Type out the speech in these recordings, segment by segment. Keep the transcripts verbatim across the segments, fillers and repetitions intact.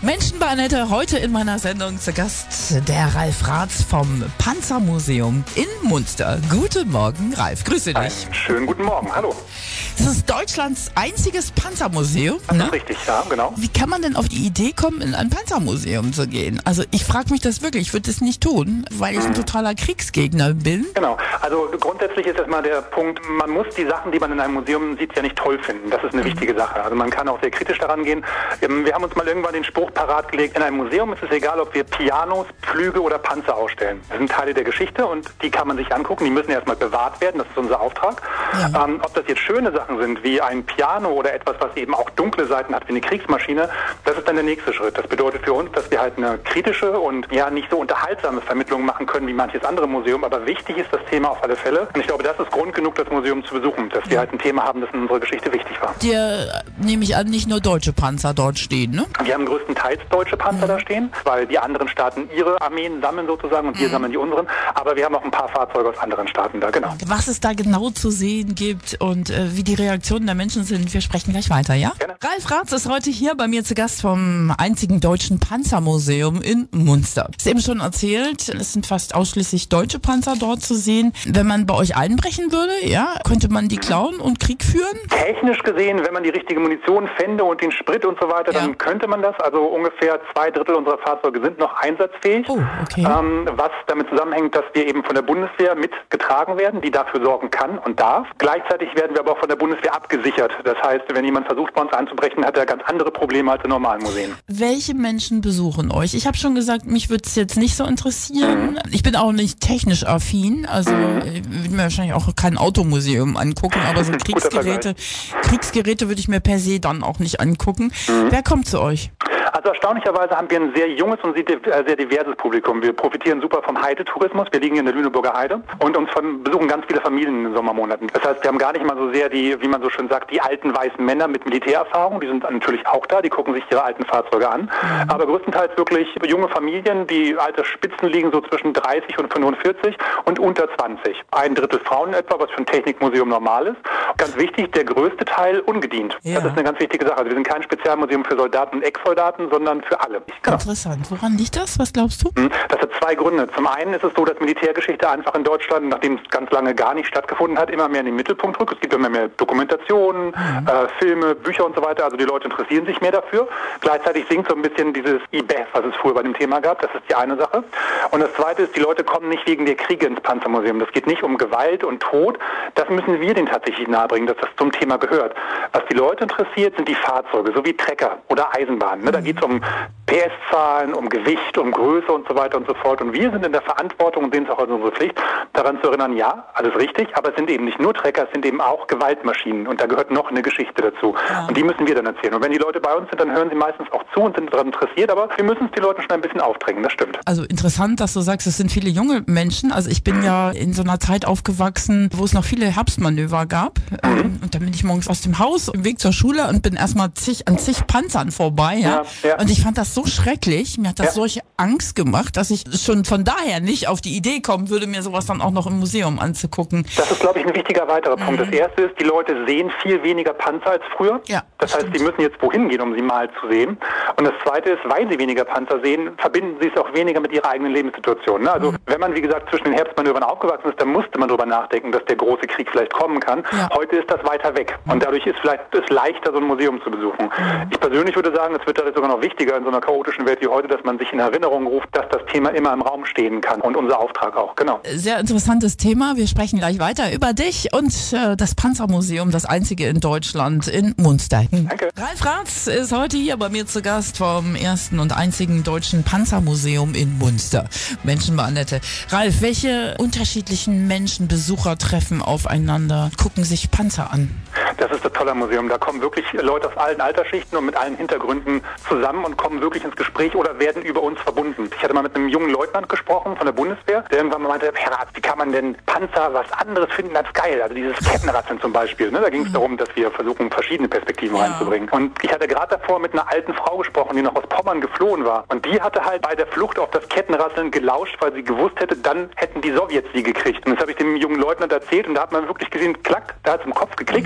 Menschen bei Annette, heute in meiner Sendung zu Gast der Ralf Raths vom Panzermuseum in Munster. Guten Morgen, Ralf, grüße dich. Einen schönen guten Morgen, hallo. Das ist Deutschlands einziges Panzermuseum. Das ne? ist richtig, ja, genau. Wie kann man denn auf die Idee kommen, in ein Panzermuseum zu gehen? Also ich frage mich das wirklich, ich würde es nicht tun, weil ich ein totaler Kriegsgegner bin. Genau, also grundsätzlich ist erstmal der Punkt, man muss die Sachen, die man in einem Museum sieht, ja nicht toll finden. Das ist eine wichtige Sache. Also man kann auch sehr kritisch daran gehen. Wir haben uns mal irgendwann den Spruch parat gelegt, in einem Museum ist es egal, ob wir Pianos, Flüge oder Panzer ausstellen. Das sind Teile der Geschichte und die kann man sich angucken. Die müssen erstmal bewahrt werden, das ist unser Auftrag. Ja. Ähm, ob das jetzt schöne Sachen sind, wie ein Piano oder etwas, was eben auch dunkle Seiten hat, wie eine Kriegsmaschine, das ist dann der nächste Schritt. Das bedeutet für uns, dass wir halt eine kritische und ja nicht so unterhaltsame Vermittlung machen können wie manches andere Museum, aber wichtig ist das Thema auf alle Fälle. Und ich glaube, das ist Grund genug, das Museum zu besuchen, dass wir halt ein Thema haben, das in unserer Geschichte wichtig war. Dir, nehme ich an, nicht nur deutsche Panzer dort stehen, ne? Wir haben größtenteils deutsche Panzer mhm. da stehen, weil die anderen Staaten ihre Armeen sammeln sozusagen und wir mhm. sammeln die unseren, aber wir haben auch ein paar Fahrzeuge aus anderen Staaten da, genau. Was es da genau zu sehen gibt und äh, wie die Reaktionen der Menschen sind, wir sprechen gleich weiter, ja? Gerne. Ralf Raths ist heute hier bei mir zu Gast vom einzigen deutschen Panzermuseum in Munster. Du hast eben schon erzählt, es sind fast ausschließlich deutsche Panzer dort zu sehen. Wenn man bei euch einbrechen würde, ja, könnte man die klauen und Krieg führen? Technisch gesehen, wenn man die richtige Munition fände und den Sprit und so weiter, ja. dann könnte man das. Also ungefähr zwei Drittel unserer Fahrzeuge sind noch einsatzfähig. Oh, okay. ähm, was damit zusammenhängt, dass wir eben von der Bundeswehr mitgetragen werden, die dafür sorgen kann und darf. Gleichzeitig werden wir aber auch von der Bundeswehr abgesichert. Das heißt, wenn jemand versucht, bei uns einzubrechen, hat er ganz andere Probleme als in normalen Museen. Welche Menschen besuchen euch? Ich habe schon gesagt, mich würde es jetzt nicht so interessieren. Mhm. Ich bin auch nicht technisch affin, also mhm. ich würde mir wahrscheinlich auch kein Automuseum angucken, aber so Kriegsgeräte, Kriegsgeräte würde ich mir per se dann auch nicht angucken. Mhm. Wer kommt zu euch? Also erstaunlicherweise haben wir ein sehr junges und sehr diverses Publikum. Wir profitieren super vom Heidetourismus. Wir liegen in der Lüneburger Heide und uns von, besuchen ganz viele Familien in den Sommermonaten. Das heißt, wir haben gar nicht mal so sehr die, wie man so schön sagt, die alten weißen Männer mit Militärerfahrung. Die sind natürlich auch da, die gucken sich ihre alten Fahrzeuge an. Mhm. Aber größtenteils wirklich junge Familien, die Altersspitzen liegen so zwischen dreißig und fünfundvierzig und unter zwanzig. Ein Drittel Frauen etwa, was für ein Technikmuseum normal ist. Ganz wichtig, der größte Teil ungedient. Ja. Das ist eine ganz wichtige Sache. Also wir sind kein Spezialmuseum für Soldaten und Ex-Soldaten, sondern für alle. Genau. Interessant. Woran liegt das? Was glaubst du? Das hat zwei Gründe. Zum einen ist es so, dass Militärgeschichte einfach in Deutschland, nachdem es ganz lange gar nicht stattgefunden hat, immer mehr in den Mittelpunkt rückt. Es gibt immer mehr Dokumentationen, mhm. äh, Filme, Bücher und so weiter. Also die Leute interessieren sich mehr dafür. Gleichzeitig sinkt so ein bisschen dieses I B E F, was es früher bei dem Thema gab. Das ist die eine Sache. Und das zweite ist, die Leute kommen nicht wegen der Kriege ins Panzermuseum. Das geht nicht um Gewalt und Tod. Das müssen wir denen tatsächlich nahebringen, dass das zum Thema gehört. Was die Leute interessiert, sind die Fahrzeuge, so wie Trecker oder Eisenbahnen. Ne? Da geht es um P S-Zahlen, um Gewicht, um Größe und so weiter und so fort. Und wir sind in der Verantwortung und sehen es auch als unsere Pflicht, daran zu erinnern, ja, alles richtig, aber es sind eben nicht nur Trecker, es sind eben auch Gewaltmaschinen und da gehört noch eine Geschichte dazu. Ja. Und die müssen wir dann erzählen. Und wenn die Leute bei uns sind, dann hören sie meistens auch zu und sind daran interessiert, aber wir müssen es den Leuten schon ein bisschen aufdrängen, das stimmt. Also interessant, dass du sagst, es sind viele junge Menschen. Also ich bin mhm. ja in so einer Zeit aufgewachsen, wo es noch viele Herbstmanöver gab. Mhm. Ähm, und dann bin ich morgens aus dem Haus, im Weg zur Schule und bin erstmal zig, an zig Panzern vorbei. Ja? Ja, ja. Und ich fand das so schrecklich. Mir hat das ja. solche Angst gemacht, dass ich schon von daher nicht auf die Idee kommen würde, mir sowas dann auch noch im Museum anzugucken. Das ist, glaube ich, ein wichtiger weiterer mhm. Punkt. Das erste ist, die Leute sehen viel weniger Panzer als früher. Ja, das, das heißt, sie müssen jetzt wohin gehen, um sie mal zu sehen. Und das zweite ist, weil sie weniger Panzer sehen, verbinden sie es auch weniger mit ihrer eigenen Lebenssituation. Ne? Also mhm. wenn man, wie gesagt, zwischen den Herbstmanövern aufgewachsen ist, dann musste man darüber nachdenken, dass der große Krieg vielleicht kommen kann. Ja. Heute ist das weiter weg. Mhm. Und dadurch ist vielleicht es leichter, so ein Museum zu besuchen. Mhm. Ich persönlich würde sagen, es wird dadurch sogar noch wichtiger in so einer chaotischen Welt wie heute, dass man sich in Erinnerung ruft, dass das Thema immer im Raum stehen kann und unser Auftrag auch, genau. Sehr interessantes Thema. Wir sprechen gleich weiter über dich und äh, das Panzermuseum, das einzige in Deutschland in Munster. Danke. Ralf Raths ist heute hier bei mir zu Gast vom ersten und einzigen deutschen Panzermuseum in Munster. Menschen bei Annette. Ralf, welche unterschiedlichen Menschen, Besucher treffen aufeinander, gucken sich Panzer an? Das ist das tolle Museum. Da kommen wirklich Leute aus allen Altersschichten und mit allen Hintergründen zusammen und kommen wirklich ins Gespräch oder werden über uns verbunden. Ich hatte mal mit einem jungen Leutnant gesprochen von der Bundeswehr, der irgendwann mal meinte, Herr Rath, wie kann man denn Panzer was anderes finden als geil? Also dieses Kettenrasseln zum Beispiel. Ne? Da ging es mhm. darum, dass wir versuchen, verschiedene Perspektiven ja. reinzubringen. Und ich hatte gerade davor mit einer alten Frau gesprochen, die noch aus Pommern geflohen war. Und die hatte halt bei der Flucht auf das Kettenrasseln gelauscht, weil sie gewusst hätte, dann hätten die Sowjets sie gekriegt. Und das habe ich dem jungen Leutnant erzählt und da hat man wirklich gesehen, klack, da hat es im Kopf geklickt. Mhm.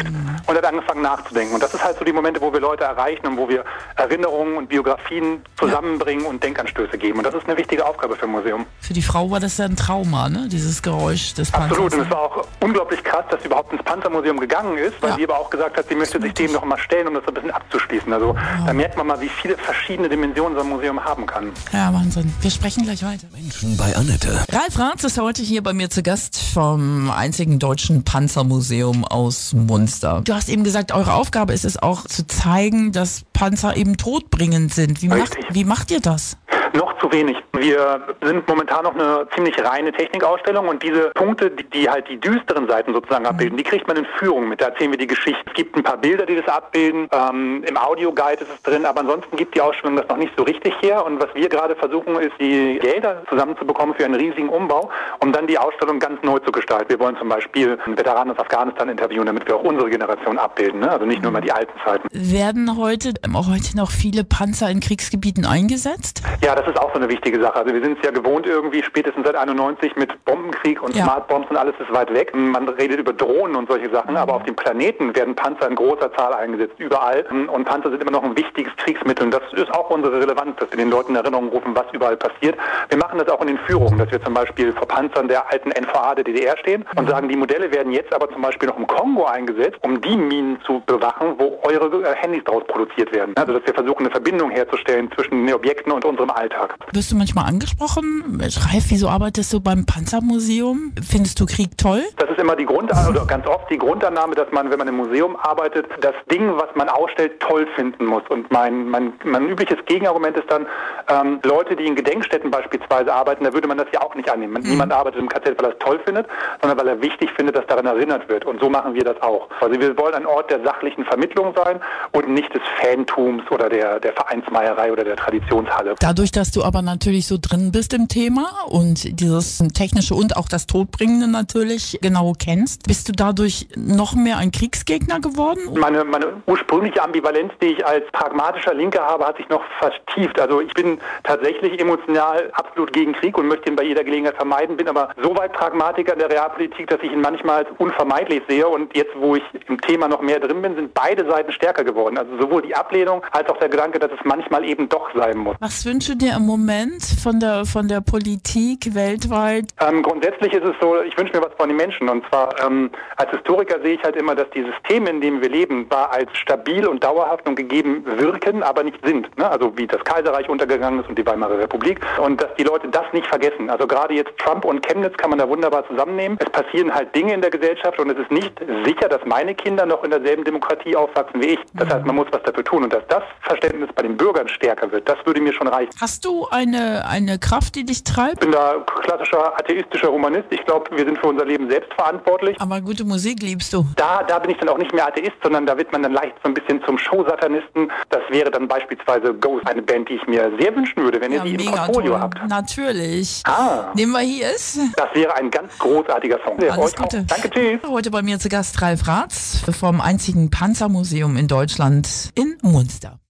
und hat angefangen nachzudenken. Und das ist halt so die Momente, wo wir Leute erreichen und wo wir Erinnerungen und Biografien zusammenbringen ja. und Denkanstöße geben. Und das ist eine wichtige Aufgabe für ein Museum. Für die Frau war das ja ein Trauma, ne? Dieses Geräusch des Panzers. Absolut. Und es war auch unglaublich krass, dass sie überhaupt ins Panzermuseum gegangen ist, weil ja. sie aber auch gesagt hat, sie möchte sich dem noch mal stellen, um das so ein bisschen abzuschließen. Also ja. da merkt man mal, wie viele verschiedene Dimensionen so ein Museum haben kann. Ja, Wahnsinn. Wir sprechen gleich weiter. Menschen bei Annette. Ralf Raths ist heute hier bei mir zu Gast vom einzigen deutschen Panzermuseum aus Munster. Du hast eben gesagt, eure Aufgabe ist es auch zu zeigen, dass Panzer eben todbringend sind. Wie macht, wie macht ihr das? Noch zu wenig. Wir sind momentan noch eine ziemlich reine Technikausstellung und diese Punkte, die, die halt die düsteren Seiten sozusagen abbilden, die kriegt man in Führung mit. Da erzählen wir die Geschichte. Es gibt ein paar Bilder, die das abbilden. Ähm, Im Audioguide ist es drin, aber ansonsten gibt die Ausstellung das noch nicht so richtig her. Und was wir gerade versuchen, ist, die Gelder zusammenzubekommen für einen riesigen Umbau, um dann die Ausstellung ganz neu zu gestalten. Wir wollen zum Beispiel einen Veteranen aus Afghanistan interviewen, damit wir auch unsere Generation abbilden, ne? Also nicht nur mal die alten Zeiten. Werden heute, auch heute noch viele Panzer in Kriegsgebieten eingesetzt? Ja, das ist auch so eine wichtige Sache. Also wir sind es ja gewohnt irgendwie, spätestens seit einundneunzig mit Bombenkrieg und ja. Smartbombs und alles ist weit weg. Man redet über Drohnen und solche Sachen, aber auf dem Planeten werden Panzer in großer Zahl eingesetzt, überall. Und Panzer sind immer noch ein wichtiges Kriegsmittel. Und das ist auch unsere Relevanz, dass wir den Leuten in Erinnerung rufen, was überall passiert. Wir machen das auch in den Führungen, dass wir zum Beispiel vor Panzern der alten N V A der D D R stehen und sagen, die Modelle werden jetzt aber zum Beispiel noch im Kongo eingesetzt, um die Minen zu bewachen, wo eure Handys draus produziert werden. Also dass wir versuchen, eine Verbindung herzustellen zwischen den Objekten und unserem Alltag. Wirst du manchmal angesprochen? Ralf, wieso arbeitest du beim Panzermuseum? Findest du Krieg toll? Das ist immer die Grundannahme, oder ganz oft die Grundannahme, dass man, wenn man im Museum arbeitet, das Ding, was man ausstellt, toll finden muss. Und mein, mein, mein übliches Gegenargument ist dann, ähm, Leute, die in Gedenkstätten beispielsweise arbeiten, da würde man das ja auch nicht annehmen. Mhm. Niemand arbeitet im K Z, weil er es toll findet, sondern weil er wichtig findet, dass daran erinnert wird. Und so machen wir das auch. Also wir wollen ein Ort der sachlichen Vermittlung sein und nicht des Fantums oder der, der Vereinsmeierei oder der Traditionshalle. Dadurch, dass du aber natürlich so drin bist im Thema und dieses Technische und auch das Todbringende natürlich genau kennst, bist du dadurch noch mehr ein Kriegsgegner geworden? Meine, meine ursprüngliche Ambivalenz, die ich als pragmatischer Linker habe, hat sich noch vertieft. Also ich bin tatsächlich emotional absolut gegen Krieg und möchte ihn bei jeder Gelegenheit vermeiden, bin aber so weit Pragmatiker in der Realpolitik, dass ich ihn manchmal als unvermeidlich sehe. Und jetzt, wo ich im Thema noch mehr drin bin, sind beide Seiten stärker geworden. Also sowohl die Ablehnung als auch der Gedanke, dass es manchmal eben doch sein muss. Was wünschst du dir im Moment von der von der Politik weltweit? Ähm, grundsätzlich ist es so, ich wünsche mir was von den Menschen. Und zwar ähm, als Historiker sehe ich halt immer, dass die Systeme, in denen wir leben, zwar als stabil und dauerhaft und gegeben wirken, aber nicht sind. Ne? Also wie das Kaiserreich untergegangen ist und die Weimarer Republik. Und dass die Leute das nicht vergessen. Also gerade jetzt Trump und Chemnitz kann man da wunderbar zusammennehmen. Es passieren halt Dinge in der Gesellschaft und es ist nicht sicher, dass meine Kinder noch in derselben Demokratie aufwachsen wie ich. Das heißt, man muss was dafür tun. Und dass das Verständnis bei den Bürgern stärker wird, das würde mir schon reichen. Hast du eine, eine Kraft, die dich treibt? Ich bin da klassischer atheistischer Humanist. Ich glaube, wir sind für unser Leben selbst verantwortlich. Aber gute Musik liebst du? Da, da bin ich dann auch nicht mehr Atheist, sondern da wird man dann leicht so ein bisschen zum Showsatanisten. Das wäre dann beispielsweise Ghost, eine Band, die ich mir sehr wünschen würde, wenn ja, ihr die im Portfolio toll. habt. Natürlich. Ah. Nehmen wir hier ist. Das wäre ein ganz großartiger Song. Alles euch Gute. Auch. Danke, tschüss. Heute bei mir zu Gast Ralf Raths vom einzigen Panzermuseum in Deutschland in Munster.